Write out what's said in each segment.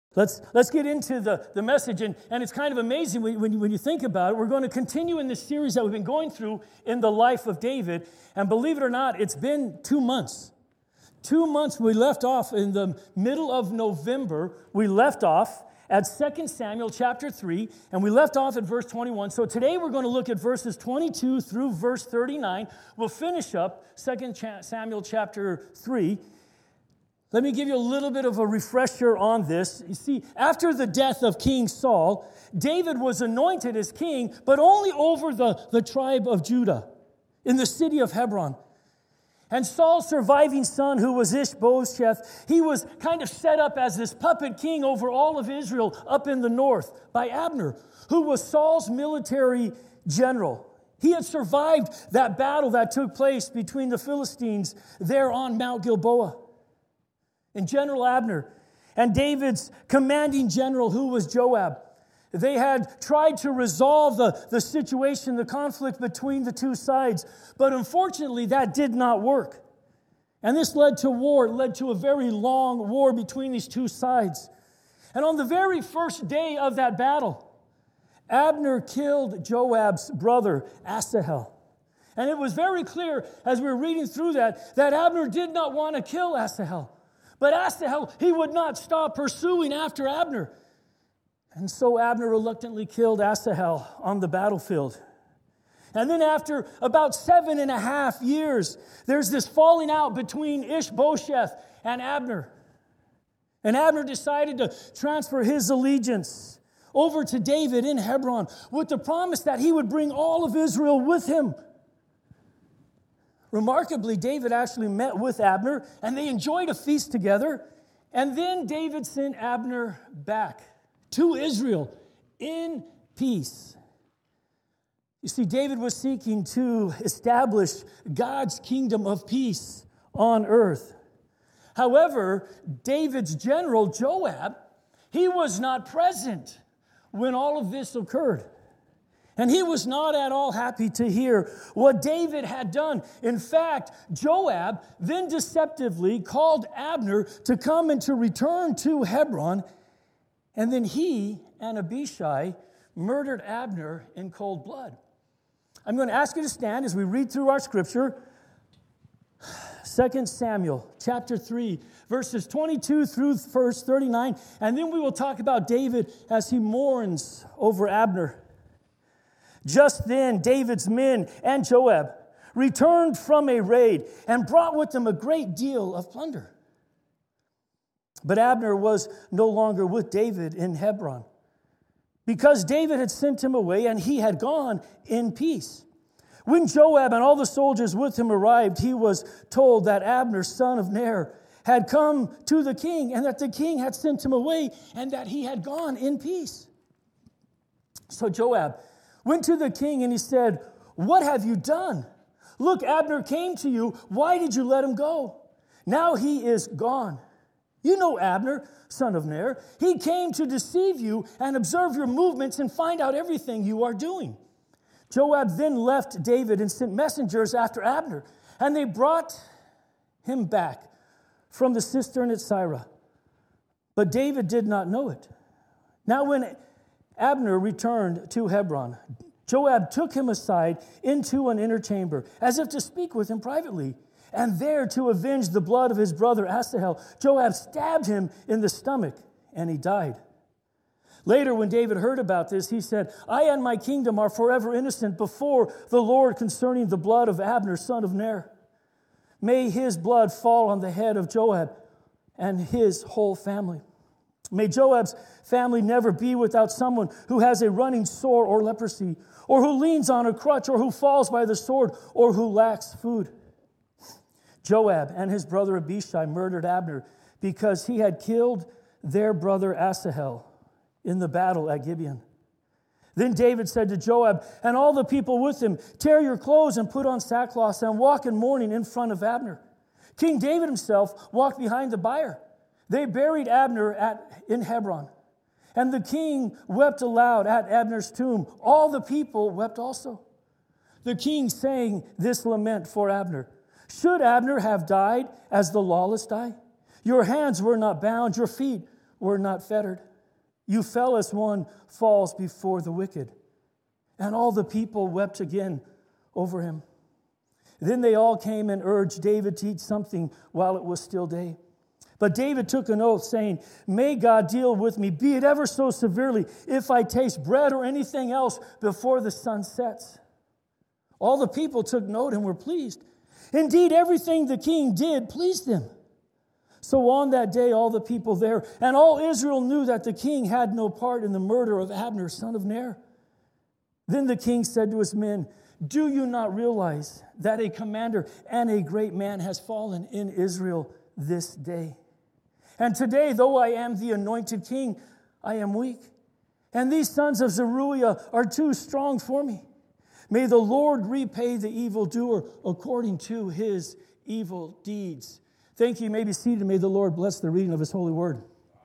Let's get into the message, and it's kind of amazing when you think about it. We're going to continue in this series that we've been going through in the life of David, and believe it or not, it's been 2 months. 2 months. We left off in the middle of November. We left off at 2 Samuel chapter 3, and we left off at verse 21. So today we're going to look at verses 22 through verse 39. We'll finish up 2 Samuel chapter 3. Let me give you a little bit of a refresher on this. You see, after the death of King Saul, David was anointed as king, but only over the tribe of Judah in the city of Hebron. And Saul's surviving son, who was Ishbosheth, he was kind of set up as this puppet king over all of Israel up in the north by Abner, who was Saul's military general. He had survived that battle that took place between the Philistines there on Mount Gilboa. And General Abner and David's commanding general, who was Joab, they had tried to resolve the situation, the conflict between the two sides, but unfortunately that did not work. And this led to war. It led to a very long war between these two sides. And on the very first day of that battle, Abner killed Joab's brother, Asahel. And it was very clear as we were reading through that Abner did not want to kill Asahel. But Asahel, he would not stop pursuing after Abner. And so Abner reluctantly killed Asahel on the battlefield. And then after about 7.5 years, there's this falling out between Ishbosheth and Abner. And Abner decided to transfer his allegiance over to David in Hebron with the promise that he would bring all of Israel with him. Remarkably, David actually met with Abner, and they enjoyed a feast together. And then David sent Abner back to Israel in peace. You see, David was seeking to establish God's kingdom of peace on earth. However, David's general, Joab, he was not present when all of this occurred. And he was not at all happy to hear what David had done. In fact, Joab then deceptively called Abner to come and to return to Hebron. And then he and Abishai murdered Abner in cold blood. I'm going to ask you to stand as we read through our scripture. 2 Samuel chapter 3, verses 22 through verse 39. And then we will talk about David as he mourns over Abner. Just then, David's men and Joab returned from a raid and brought with them a great deal of plunder. But Abner was no longer with David in Hebron because David had sent him away and he had gone in peace. When Joab and all the soldiers with him arrived, he was told that Abner, son of Ner, had come to the king and that the king had sent him away and that he had gone in peace. So Joab went to the king and he said, "What have you done? Look, Abner came to you. Why did you let him go? Now he is gone. You know Abner, son of Ner. He came to deceive you and observe your movements and find out everything you are doing." Joab then left David and sent messengers after Abner, and they brought him back from the cistern at Sirah. But David did not know it. Now when Abner returned to Hebron, Joab took him aside into an inner chamber, as if to speak with him privately. And there, to avenge the blood of his brother Asahel, Joab stabbed him in the stomach, and he died. Later, when David heard about this, he said, "I and my kingdom are forever innocent before the Lord concerning the blood of Abner, son of Ner. May his blood fall on the head of Joab and his whole family. May Joab's family never be without someone who has a running sore or leprosy, or who leans on a crutch, or who falls by the sword, or who lacks food." Joab and his brother Abishai murdered Abner because he had killed their brother Asahel in the battle at Gibeon. Then David said to Joab and all the people with him, "Tear your clothes and put on sackcloth and walk in mourning in front of Abner." King David himself walked behind the bier. They buried Abner in Hebron. And the king wept aloud at Abner's tomb. All the people wept also. The king sang this lament for Abner. "Should Abner have died as the lawless die? Your hands were not bound, your feet were not fettered. You fell as one falls before the wicked. And all the people wept again over him. Then they all came and urged David to eat something while it was still day. But David took an oath, saying, may God deal with me, be it ever so severely, if I taste bread or anything else before the sun sets. All the people took note and were pleased. Indeed, everything the king did pleased them. So on that day, all the people there and all Israel knew that the king had no part in the murder of Abner, son of Ner. Then the king said to his men, do you not realize that a commander and a great man has fallen in Israel this day? And today, though I am the anointed king, I am weak. And these sons of Zeruiah are too strong for me. May the Lord repay the evildoer according to his evil deeds. Thank you. You may be seated. May the Lord bless the reading of his holy word.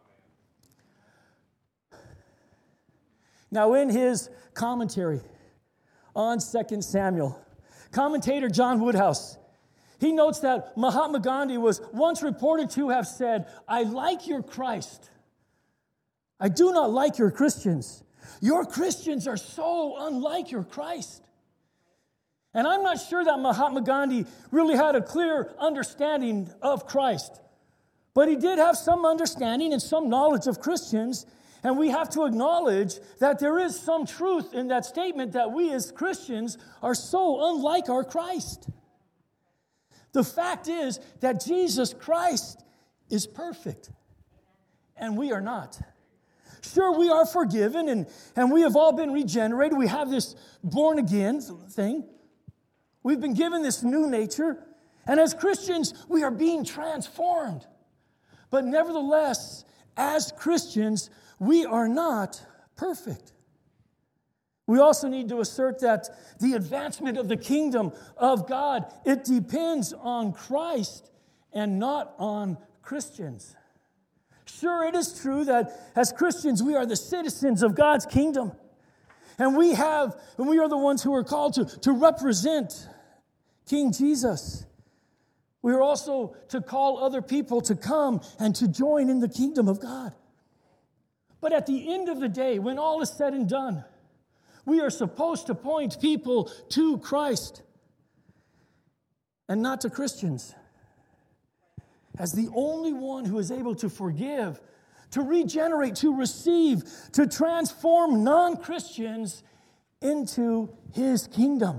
Now, in his commentary on 2 Samuel, commentator John Woodhouse, he notes that Mahatma Gandhi was once reported to have said, I like your Christ. I do not like your Christians. Your Christians are so unlike your Christ. And I'm not sure that Mahatma Gandhi really had a clear understanding of Christ. But he did have some understanding and some knowledge of Christians. And we have to acknowledge that there is some truth in that statement that we as Christians are so unlike our Christ. The fact is that Jesus Christ is perfect, and we are not. Sure, we are forgiven, and we have all been regenerated. We have this born-again thing. We've been given this new nature, and as Christians, we are being transformed. But nevertheless, as Christians, we are not perfect. We also need to assert that the advancement of the kingdom of God, it depends on Christ and not on Christians. Sure, it is true that as Christians, we are the citizens of God's kingdom. And we are the ones who are called to represent King Jesus. We are also to call other people to come and to join in the kingdom of God. But at the end of the day, when all is said and done, we are supposed to point people to Christ and not to Christians as the only one who is able to forgive, to regenerate, to receive, to transform non-Christians into his kingdom.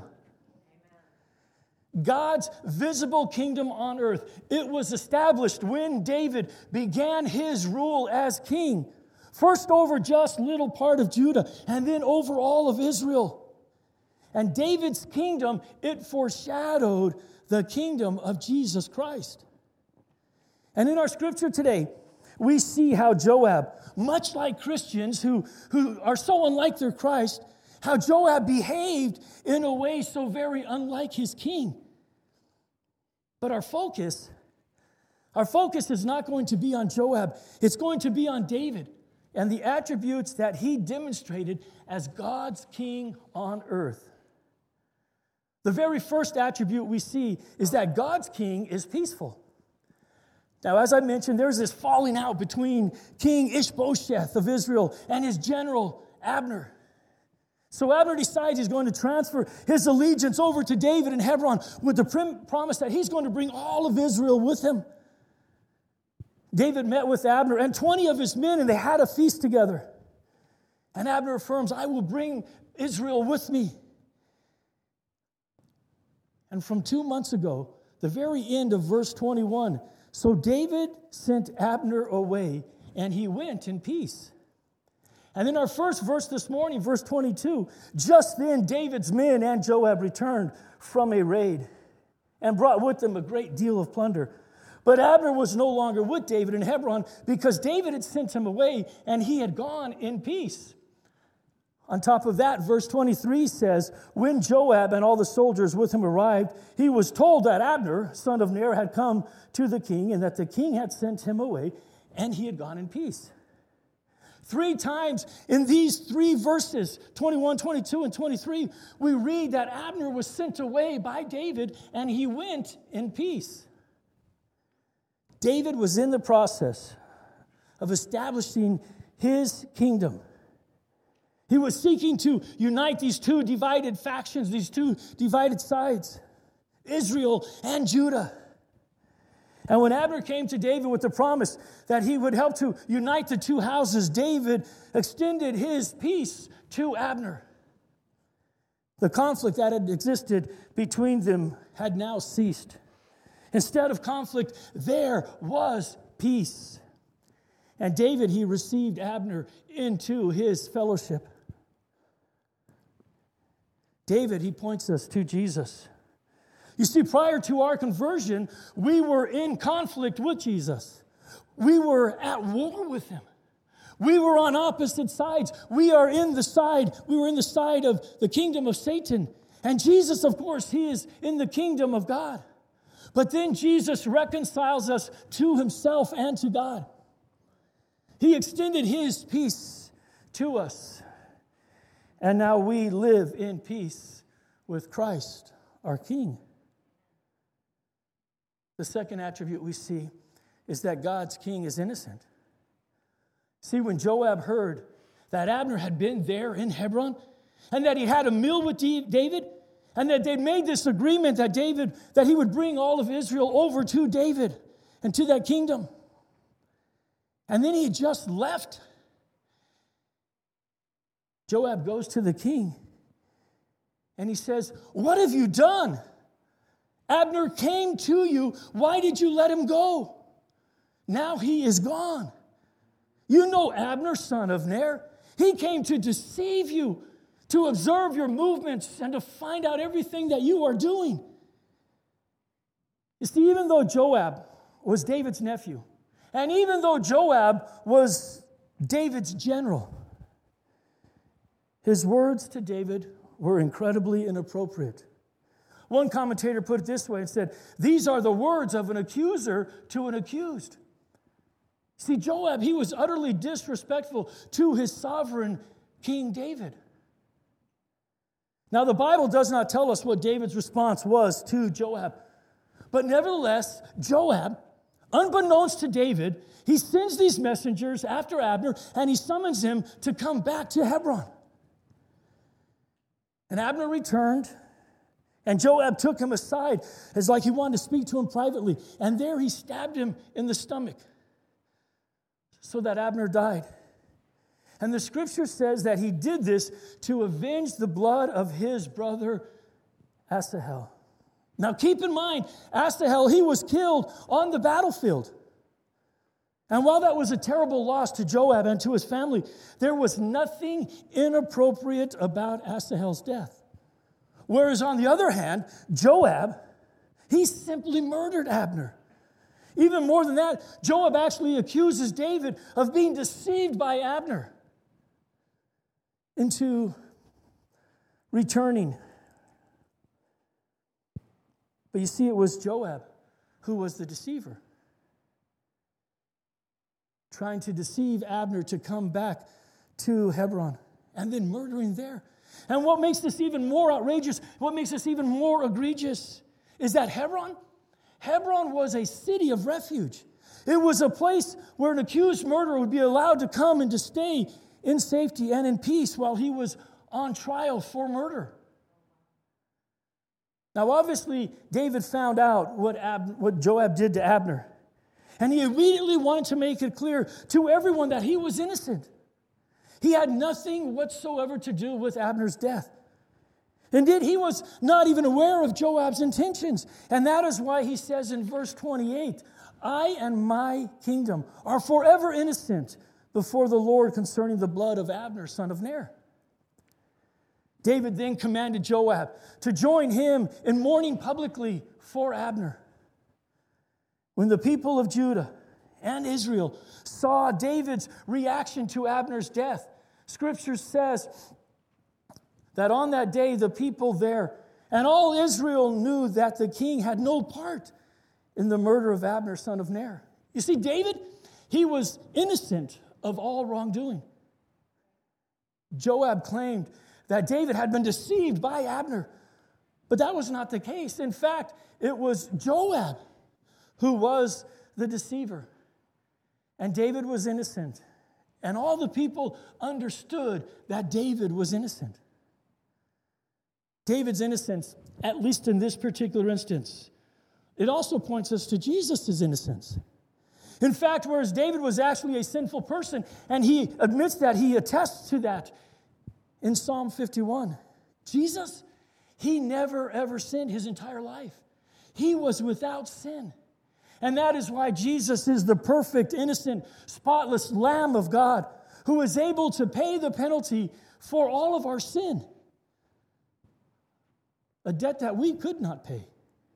God's visible kingdom on earth, it was established when David began his rule as king. First over just little part of Judah, and then over all of Israel. And David's kingdom, it foreshadowed the kingdom of Jesus Christ. And in our scripture today, we see how Joab, much like Christians who are so unlike their Christ, how Joab behaved in a way so very unlike his king. But our focus is not going to be on Joab. It's going to be on David and the attributes that he demonstrated as God's king on earth. The very first attribute we see is that God's king is peaceful. Now, as I mentioned, there's this falling out between King Ishbosheth of Israel and his general Abner. So Abner decides he's going to transfer his allegiance over to David in Hebron with the promise that he's going to bring all of Israel with him. David met with Abner and 20 of his men, and they had a feast together. And Abner affirms, I will bring Israel with me. And from 2 months ago, the very end of verse 21, so David sent Abner away, and he went in peace. And then our first verse this morning, verse 22, just then David's men and Joab returned from a raid and brought with them a great deal of plunder. But Abner was no longer with David in Hebron because David had sent him away and he had gone in peace. On top of that, verse 23 says, when Joab and all the soldiers with him arrived, he was told that Abner, son of Ner, had come to the king and that the king had sent him away and he had gone in peace. 3 times in these 3 verses, 21, 22, and 23, we read that Abner was sent away by David and he went in peace. David was in the process of establishing his kingdom. He was seeking to unite these two divided factions, these two divided sides, Israel and Judah. And when Abner came to David with the promise that he would help to unite the two houses, David extended his peace to Abner. The conflict that had existed between them had now ceased. Instead of conflict, there was peace. And David, he received Abner into his fellowship. David, he points us to Jesus. You see, prior to our conversion, we were in conflict with Jesus. We were at war with him. We were on opposite sides. We were in the side of the kingdom of Satan. And Jesus, of course, he is in the kingdom of God. But then Jesus reconciles us to himself and to God. He extended his peace to us. And now we live in peace with Christ, our King. The second attribute we see is that God's king is innocent. See, when Joab heard that Abner had been there in Hebron and that he had a meal with David and that they'd made this agreement that he would bring all of Israel over to David and to that kingdom. And then he just left. Joab goes to the king and he says, "What have you done? Abner came to you. Why did you let him go? Now he is gone. You know Abner, son of Ner. He came to deceive you, to observe your movements, and to find out everything that you are doing." You see, even though Joab was David's nephew, and even though Joab was David's general, his words to David were incredibly inappropriate. One commentator put it this way and said, "These are the words of an accuser to an accused." See, Joab, he was utterly disrespectful to his sovereign King David. Now, the Bible does not tell us what David's response was to Joab. But nevertheless, Joab, unbeknownst to David, he sends these messengers after Abner and he summons him to come back to Hebron. And Abner returned, and Joab took him aside as like he wanted to speak to him privately. And there he stabbed him in the stomach so that Abner died. And the scripture says that he did this to avenge the blood of his brother Asahel. Now keep in mind, Asahel, he was killed on the battlefield. And while that was a terrible loss to Joab and to his family, there was nothing inappropriate about Asahel's death. Whereas on the other hand, Joab, he simply murdered Abner. Even more than that, Joab actually accuses David of being deceived by Abner into returning. But you see, it was Joab who was the deceiver, trying to deceive Abner to come back to Hebron and then murdering there. And what makes this even more outrageous, what makes this even more egregious, is that Hebron was a city of refuge. It was a place where an accused murderer would be allowed to come and to stay in safety and in peace while he was on trial for murder. Now, obviously, David found out what Joab did to Abner. And he immediately wanted to make it clear to everyone that he was innocent. He had nothing whatsoever to do with Abner's death. Indeed, he was not even aware of Joab's intentions. And that is why he says in verse 28, "I and my kingdom are forever innocent before the Lord concerning the blood of Abner, son of Ner." David then commanded Joab to join him in mourning publicly for Abner. When the people of Judah and Israel saw David's reaction to Abner's death, Scripture says that on that day the people there and all Israel knew that the king had no part in the murder of Abner, son of Ner. You see, David, he was innocent of all wrongdoing. Joab claimed that David had been deceived by Abner, but that was not the case. In fact, it was Joab who was the deceiver. And David was innocent. And all the people understood that David was innocent. David's innocence, at least in this particular instance, it also points us to Jesus' innocence. In fact, whereas David was actually a sinful person, and he admits that, he attests to that in Psalm 51. Jesus, he never ever sinned his entire life. He was without sin. And that is why Jesus is the perfect, innocent, spotless Lamb of God who is able to pay the penalty for all of our sin. A debt that we could not pay.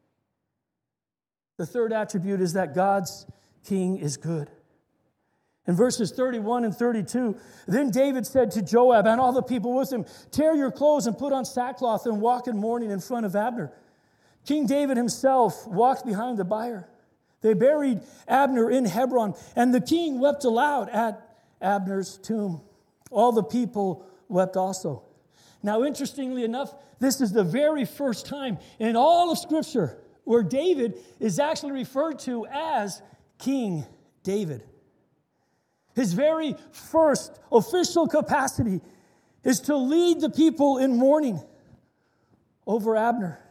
The third attribute is that God's King is good. In verses 31 and 32, then David said to Joab and all the people with him, "Tear your clothes and put on sackcloth and walk in mourning in front of Abner." King David himself walked behind the bier. They buried Abner in Hebron, and the king wept aloud at Abner's tomb. All the people wept also. Now, interestingly enough, this is the very first time in all of Scripture where David is actually referred to as King David. His very first official capacity is to lead the people in mourning over Abner.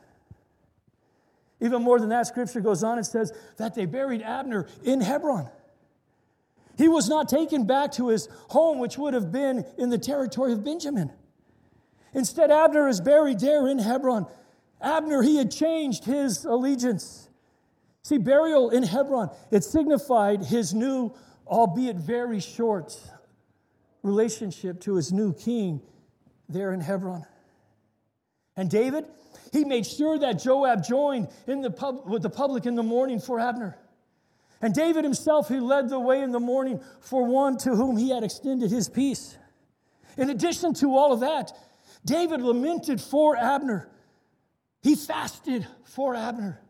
Even more than that, Scripture goes on and says that they buried Abner in Hebron. He was not taken back to his home, which would have been in the territory of Benjamin. Instead, Abner is buried there in Hebron. Abner, he had changed his allegiance. See, burial in Hebron, it signified his new, albeit very short, relationship to his new king there in Hebron. And David, he made sure that Joab joined with the public in the mourning for Abner. And David himself, he led the way in the mourning for one to whom he had extended his peace. In addition to all of that, David lamented for Abner. He fasted for Abner.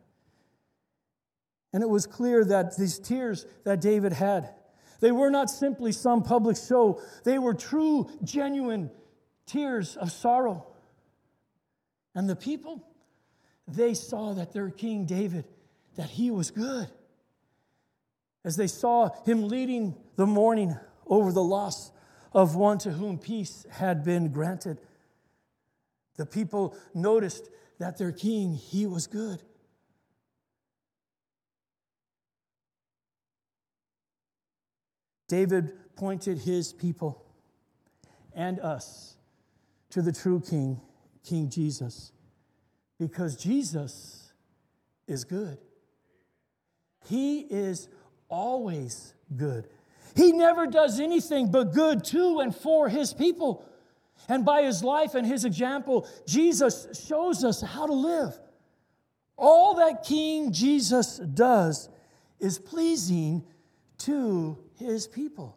And it was clear that these tears that David had, they were not simply some public show. They were true, genuine tears of sorrow. And the people, they saw that their King David, that he was good. As they saw him leading the mourning over the loss of one to whom peace had been granted, the people noticed that their king, he was good. David pointed his people and us to the true king, King Jesus, because Jesus is good. He is always good. He never does anything but good to and for his people. And by his life and his example, Jesus shows us how to live. All that King Jesus does is pleasing to his people.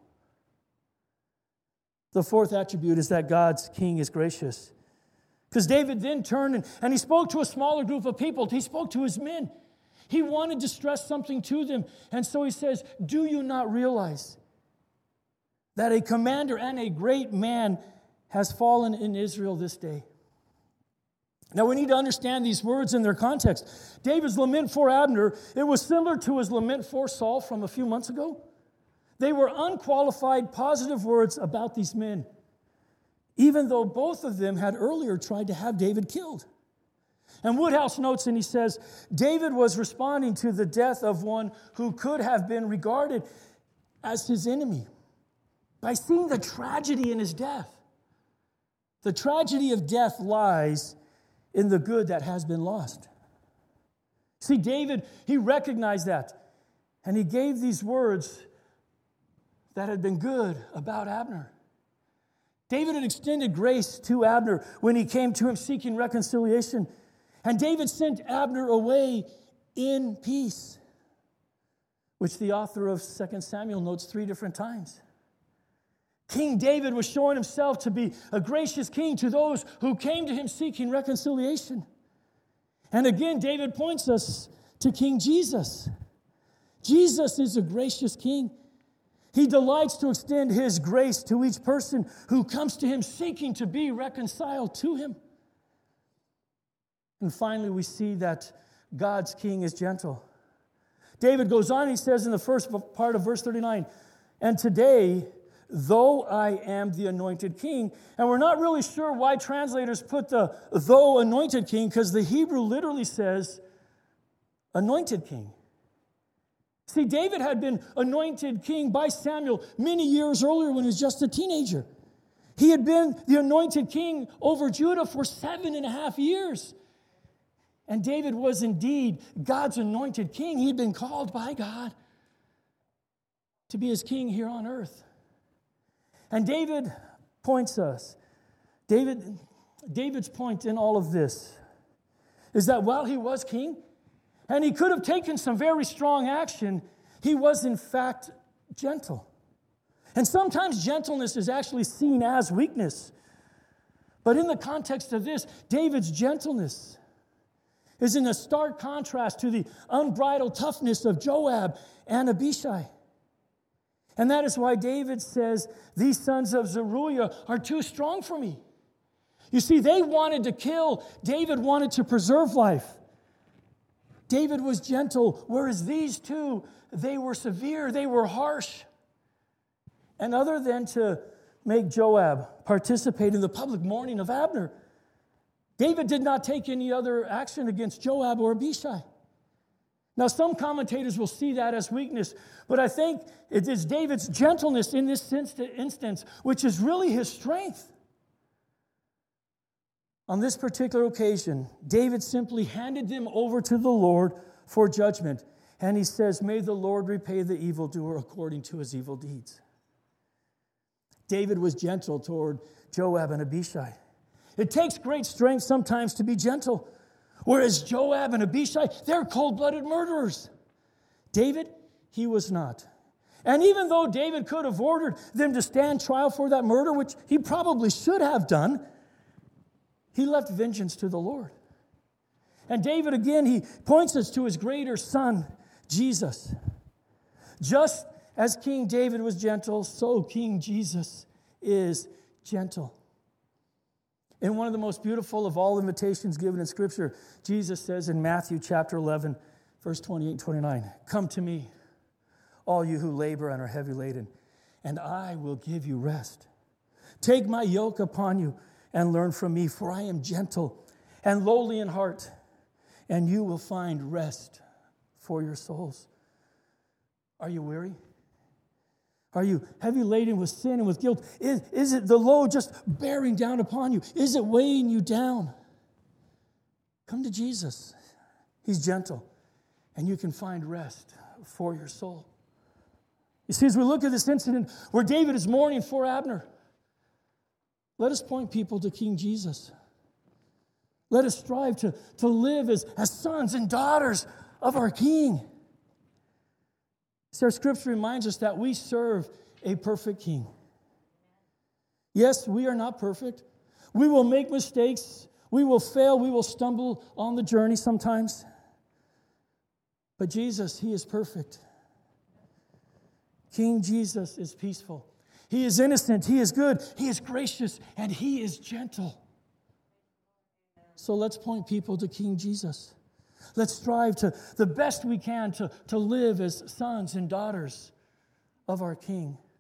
The fourth attribute is that God's king is gracious. Because David then turned and he spoke to a smaller group of people. He spoke to his men. He wanted to stress something to them. And so he says, "Do you not realize that a commander and a great man has fallen in Israel this day?" Now we need to understand these words in their context. David's lament for Abner, it was similar to his lament for Saul from a few months ago. They were unqualified, positive words about these men, even though both of them had earlier tried to have David killed. And Woodhouse notes, and he says, David was responding to the death of one who could have been regarded as his enemy by seeing the tragedy in his death. The tragedy of death lies in the good that has been lost. See, David, he recognized that, and he gave these words that had been good about Abner. David had extended grace to Abner when he came to him seeking reconciliation. And David sent Abner away in peace, which the author of 2 Samuel notes 3 different times. King David was showing himself to be a gracious king to those who came to him seeking reconciliation. And again, David points us to King Jesus. Jesus is a gracious king. He delights to extend his grace to each person who comes to him seeking to be reconciled to him. And finally, we see that God's king is gentle. David goes on, he says in the first part of verse 39, And today, though I am the anointed king, and we're not really sure why translators put the though anointed king, because the Hebrew literally says anointed king. See, David had been anointed king by Samuel many years earlier when he was just a teenager. He had been the anointed king over Judah for 7.5 years. And David was indeed God's anointed king. He'd been called by God to be his king here on earth. And David points us. David's point in all of this is that while he was king, and he could have taken some very strong action, he was in fact gentle. And sometimes gentleness is actually seen as weakness. But in the context of this, David's gentleness is in a stark contrast to the unbridled toughness of Joab and Abishai. And that is why David says, these sons of Zeruiah are too strong for me. You see, they wanted to kill. David wanted to preserve life. David was gentle, whereas these two, they were severe, they were harsh. And other than to make Joab participate in the public mourning of Abner, David did not take any other action against Joab or Abishai. Now, some commentators will see that as weakness, but I think it is David's gentleness in this instance, which is really his strength. On this particular occasion, David simply handed them over to the Lord for judgment. And he says, may the Lord repay the evildoer according to his evil deeds. David was gentle toward Joab and Abishai. It takes great strength sometimes to be gentle. Whereas Joab and Abishai, they're cold-blooded murderers. David, he was not. And even though David could have ordered them to stand trial for that murder, which he probably should have done, he left vengeance to the Lord. And David, again, he points us to his greater son, Jesus. Just as King David was gentle, so King Jesus is gentle. In one of the most beautiful of all invitations given in Scripture, Jesus says in Matthew chapter 11, verse 28 and 29, come to me, all you who labor and are heavy laden, and I will give you rest. Take my yoke upon you and learn from me, for I am gentle and lowly in heart, and you will find rest for your souls. Are you weary? Are you heavy laden with sin and with guilt? Is it the load just bearing down upon you? Is it weighing you down? Come to Jesus. He's gentle, and you can find rest for your soul. You see, as we look at this incident where David is mourning for Abner, let us point people to King Jesus. Let us strive to live as sons and daughters of our King. So our Scripture reminds us that we serve a perfect King. Yes, we are not perfect. We will make mistakes. We will fail. We will stumble on the journey sometimes. But Jesus, He is perfect. King Jesus is peaceful. He is innocent. He is good. He is gracious. And He is gentle. So let's point people to King Jesus. Let's strive to the best we can to live as sons and daughters of our King.